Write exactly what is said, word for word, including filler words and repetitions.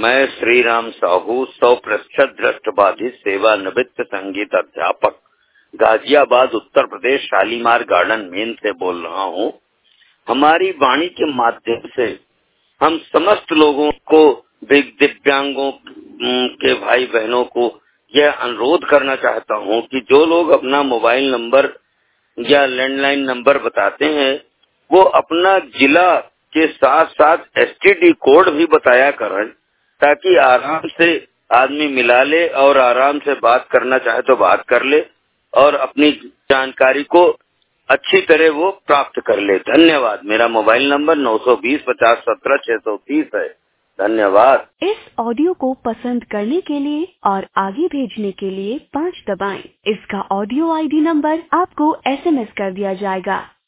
मैं श्रीराम साहू सौ प्रतिशत दृष्टिबाधित सेवानिवृत्त संगीत अध्यापक गाजियाबाद उत्तर प्रदेश शालीमार गार्डन मेन से बोल रहा हूँ। हमारी वाणी के माध्यम से हम समस्त लोगों को, दिव्यांगों के भाई बहनों को यह अनुरोध करना चाहता हूँ कि जो लोग अपना मोबाइल नंबर या लैंडलाइन नंबर बताते हैं वो अपना जिला के साथ साथ एसटीडी कोड भी बताया करें, ताकि आराम से आदमी मिला ले और आराम से बात करना चाहे तो बात कर ले और अपनी जानकारी को अच्छी तरह वो प्राप्त कर ले। धन्यवाद। मेरा मोबाइल नंबर नौ सौ बीस पचास सत्रह छह सौ तीस है। धन्यवाद। इस ऑडियो को पसंद करने के लिए और आगे भेजने के लिए पाँच दबाएं। इसका ऑडियो आईडी नंबर आपको एसएमएस कर दिया जाएगा।